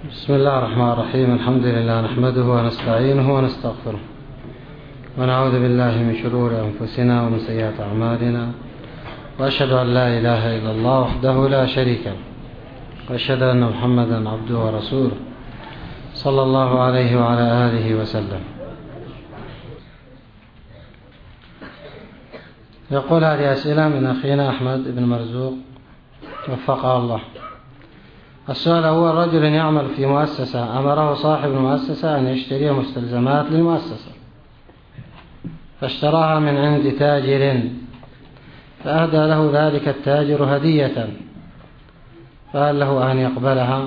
بسم الله الرحمن الرحيم. الحمد لله نحمده ونستعينه ونستغفره ونعوذ بالله من شرور أنفسنا ومن سيئات أعمالنا، وأشهد أن لا إله إلا الله وحده لا شريك له، وأشهد أن محمدا عبده ورسوله صلى الله عليه وعلى آله وسلم. يقول هذه أسئلة من أخينا أحمد بن مرزوق وفقه الله. السؤال هو: رجل يعمل في مؤسسة أمره صاحب المؤسسة أن يشتري مستلزمات للمؤسسة، فاشتراها من عند تاجر، فأهدى له ذلك التاجر هدية، فهل له أن يقبلها؟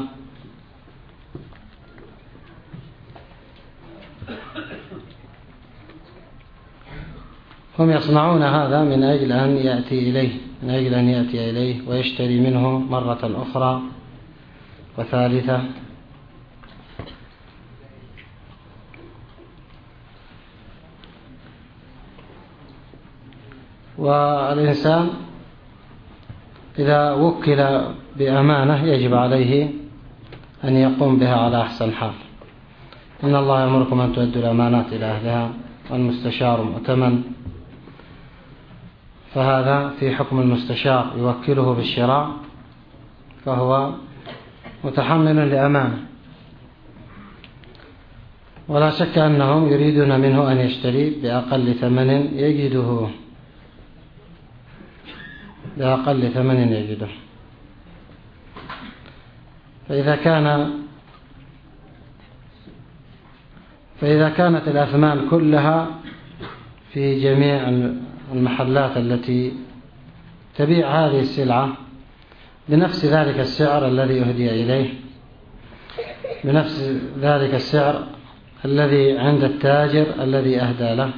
هم يصنعون هذا من أجل أن يأتي إليه ويشتري منه مرة أخرى وثالثة. والإنسان إذا وكل بأمانة يجب عليه أن يقوم بها على أحسن حال. إن الله يأمركم أن تؤدوا الأمانات إلى أهلها والمستشار مؤتمن، فهذا في حكم المستشار يوكله بالشراء، فهو متحمل لأمانة، ولا شك أنهم يريدون منه أن يشتري بأقل ثمن يجده. فإذا كانت الأثمان كلها في جميع المحلات التي تبيع هذه السلعة بنفس ذلك السعر الذي أهدي إليه، بنفس ذلك السعر الذي عند التاجر الذي أهدى له،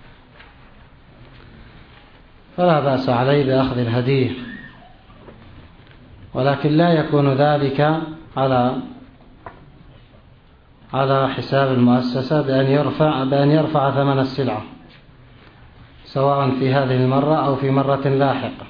فلا بأس عليه بأخذ الهدية، ولكن لا يكون ذلك على حساب المؤسسة بأن يرفع ثمن السلعة، سواء في هذه المرة أو في مرة لاحقة.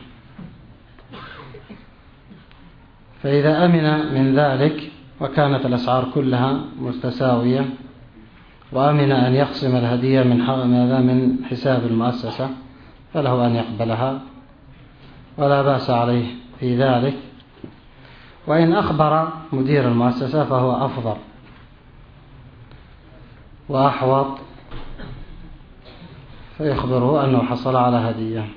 فإذا أمن من ذلك وكانت الأسعار كلها متساوية، وأمن أن يقسم الهدية من حساب المؤسسة، فله أن يقبلها ولا بأس عليه في ذلك. وإن أخبر مدير المؤسسة فهو أفضل وأحوط، فيخبره أنه حصل على هدية،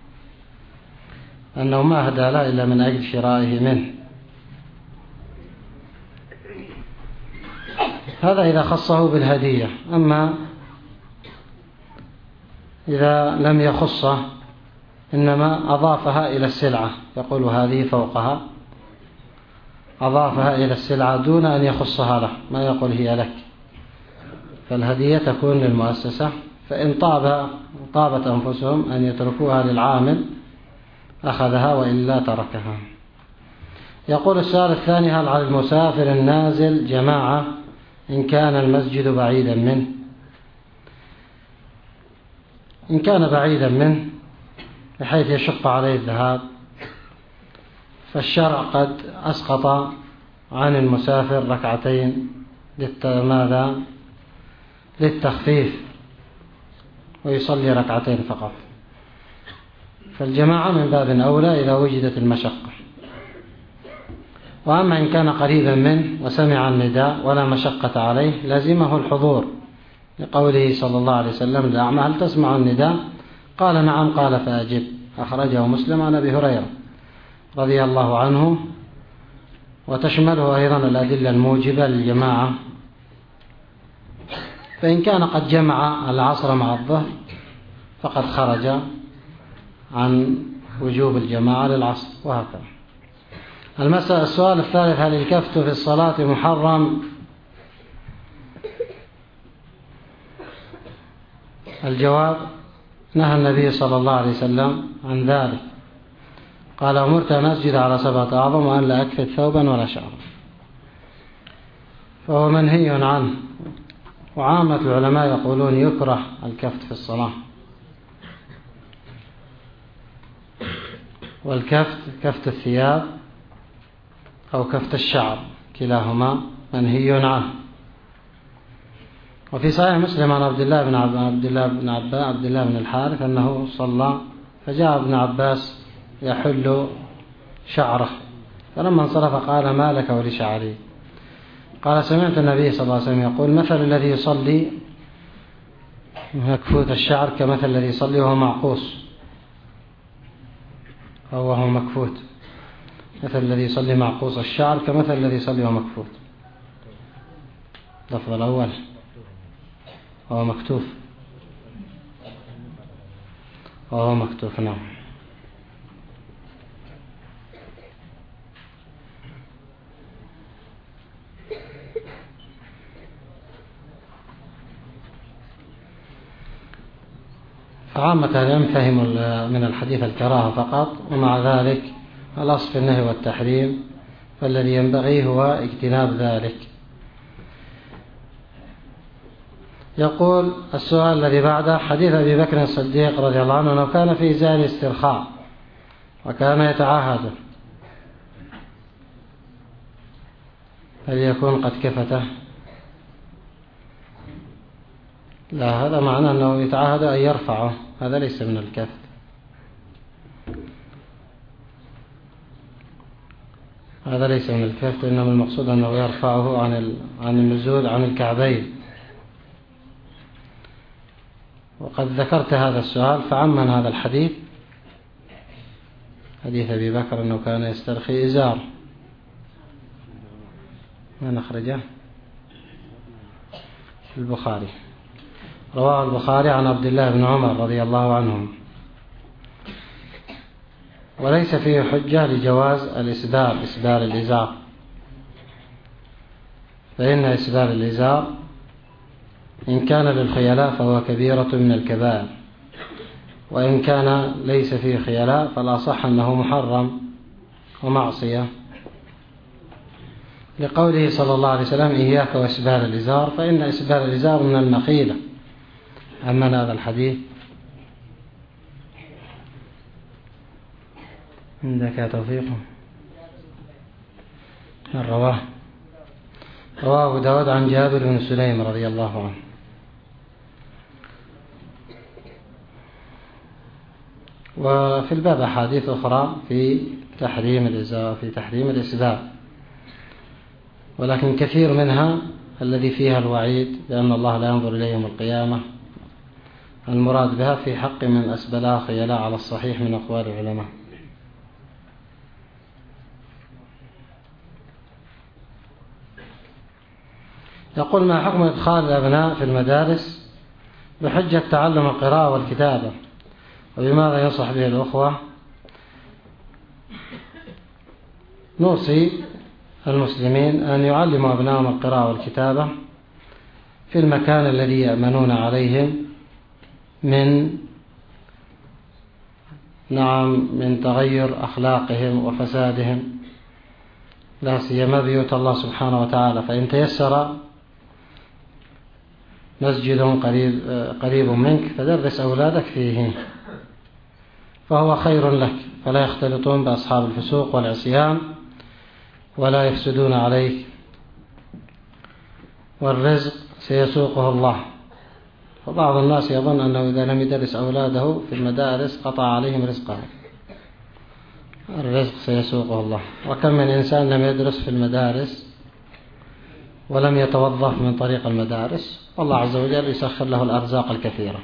أنه ما أهدى له إلا من أجل شرائه منه. هذا إذا خصه بالهدية. أما إذا لم يخصه، إنما أضافها إلى السلعة، يقول هذه فوقها، أضافها إلى السلعة دون أن يخصها له، ما يقول هي لك، فالهدية تكون للمؤسسة. فإن طابت أنفسهم أن يتركوها للعامل أخذها، وإلا تركها. يقول السؤال الثاني: هل على المسافر النازل جماعة إن كان المسجد بعيدا منه؟ إن كان بعيدا منه بحيث يشق عليه الذهاب، فالشرع قد أسقط عن المسافر ركعتين للتخفيف، ويصلي ركعتين فقط. فالجماعة من باب أولى إذا وجدت المشقة. وأما إن كان قريبا منه وسمع النداء ولا مشقة عليه لزمه الحضور، لقوله صلى الله عليه وسلم: الأعمى هل تسمع النداء؟ قال: نعم. قال: فأجب. أخرجه مسلم عن أبي هريرة رضي الله عنه، وتشمله أيضا الأدلة الموجبة للجماعة. فإن كان قد جمع العصر مع الظهر فقد خرج عن وجوب الجماعة للعصر، وهكذا. السؤال الثالث: هل الكفت في الصلاة محرم؟ الجواب: نهى النبي صلى الله عليه وسلم عن ذلك، قال: أمرت أن أسجد على 7 أعظم وأن لا أكفت ثوبا ولا شعرا، فهو منهي عنه. وعامة العلماء يقولون يكره الكفت في الصلاة. والكفت كفت الثياب أو كفت الشعر، كلاهما منهي عنه. وفي صحيح مسلم عن عبد الله بن الحارث أنه صلى فجاء ابن عباس يحل شعره، فلما انصرف قال: ما لك ولشعري؟ قال: سمعت النبي صلى الله عليه وسلم يقول: مثل الذي يصلي مكفوت الشعر كمثل الذي يصلي وهو معقوس أو وهو مكفوت. مثل الذي يصلي معقوس الشعر كمثل الذي يصلي وهو مكفوت. اللفظ الأول وهو مكتوف، وهو مكتوف. نعم. فعامة العلم فهموا من الحديث الكراهة فقط، ومع ذلك الأصل في النهي والتحريم، فالذي ينبغي هو اجتناب ذلك. يقول السؤال الذي بعده: حديث أبي بكر الصديق رضي الله عنه أنه كان في إزار استرخاء وكان يتعاهد، هل يكون قد كفته؟ لا، هذا معناه أنه يتعاهد أن يرفعه، هذا ليس من الكفت. هذا ليس من الكفت، إنما المقصود أنه يرفعه عن النزول عن الكعبين. وقد ذكرت هذا السؤال، فعمن هذا الحديث حديث أبي بكر أنه كان يسترخي إزار. من أخرجه؟ البخاري. رواه البخاري عن عبد الله بن عمر رضي الله عنهم، وليس فيه حجة لجواز إسبال الإزار، فإن إسبال الإزار إن كان للخيلاء فهو كبيرة من الكبائر، وإن كان ليس فيه خيلاء فلا صح أنه محرم ومعصية، لقوله صلى الله عليه وسلم: إياك وإسبال الإزار، فإن إسبال الإزار من المخيلة. أما هذا الحديث عندك توفيق من رواه أبو داود عن جابر بن سليم رضي الله عنه. وفي الباب أحاديث أخرى في تحريم الإسبال، ولكن كثير منها الذي فيها الوعيد بأن الله لا ينظر إليه يوم القيامة، المراد بها في حق من أسبلها خيلاء على الصحيح من أقوال العلماء. يقول: ما حكم إدخال الأبناء في المدارس بحجة تعلم القراءة والكتابة، وبماذا ينصح به الأخوة؟ نوصي المسلمين أن يعلموا أبنائهم القراءة والكتابة في المكان الذي يأمنون عليهم من تغير أخلاقهم وفسادهم، لا سيما بيوت الله سبحانه وتعالى. فإن تيسر مسجد قريب منك فدرس أولادك فيه، فهو خير لك، فلا يختلطون بأصحاب الفسوق والعصيان ولا يفسدون عليك، والرزق سيسوقه الله. فبعض الناس يظن أنه إذا لم يدرس أولاده في المدارس قطع عليهم رزقهم. الرزق سيسوقه الله. وكم من إنسان لم يدرس في المدارس ولم يتوظف من طريق المدارس، والله عز وجل يسخر له الأرزاق الكثيرة.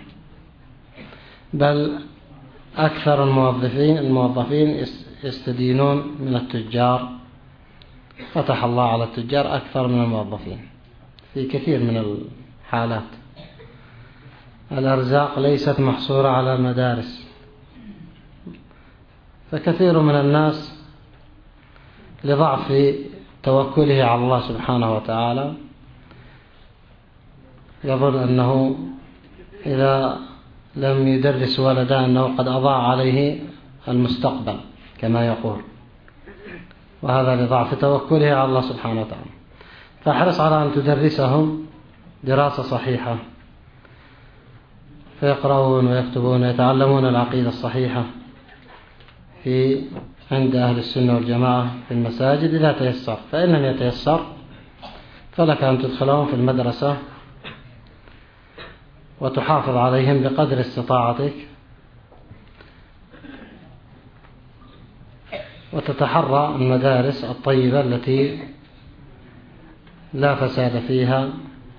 بل أكثر الموظفين يستدينون من التجار، فتح الله على التجار أكثر من الموظفين في كثير من الحالات. الأرزاق ليست محصورة على المدارس، فكثير من الناس لضعف توكله على الله سبحانه وتعالى يظن أنه إذا لم يدرس ولده أنه قد أضاع عليه المستقبل كما يقول، وهذا لضعف توكله على الله سبحانه وتعالى. فاحرص على أن تدرسهم دراسة صحيحة، فيقرؤون ويكتبون ويتعلمون العقيدة الصحيحة عند أهل السنة والجماعة في المساجد إذا تيسر. فإن لم يتيسر فلك أن تدخلهم في المدرسة وتحافظ عليهم بقدر استطاعتك، وتتحرى المدارس الطيبة التي لا فساد فيها.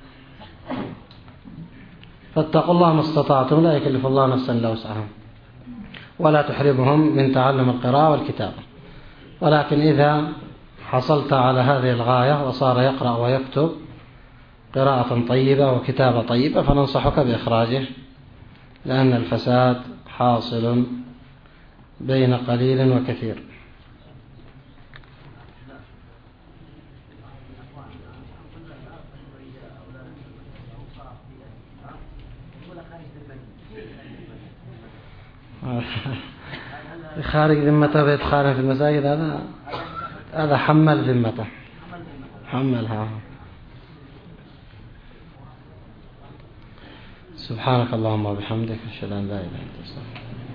فاتقوا الله ما استطعتم، لا يكلف الله نفسا إلا وسعها، ولا تحرمهم من تعلم القراءة والكتابة. ولكن إذا حصلت على هذه الغاية وصار يقرأ ويكتب قراءة طيبة وكتابة طيبة فننصحك بإخراجه، لأن الفساد حاصل بين قليل وكثير. خارج ذمته بيتخانق في المساجد، هذا حمل ذمته، حملها. سبحانك اللهم وبحمدك، أشهد أن لا إله إلا أنت، أستغفرك.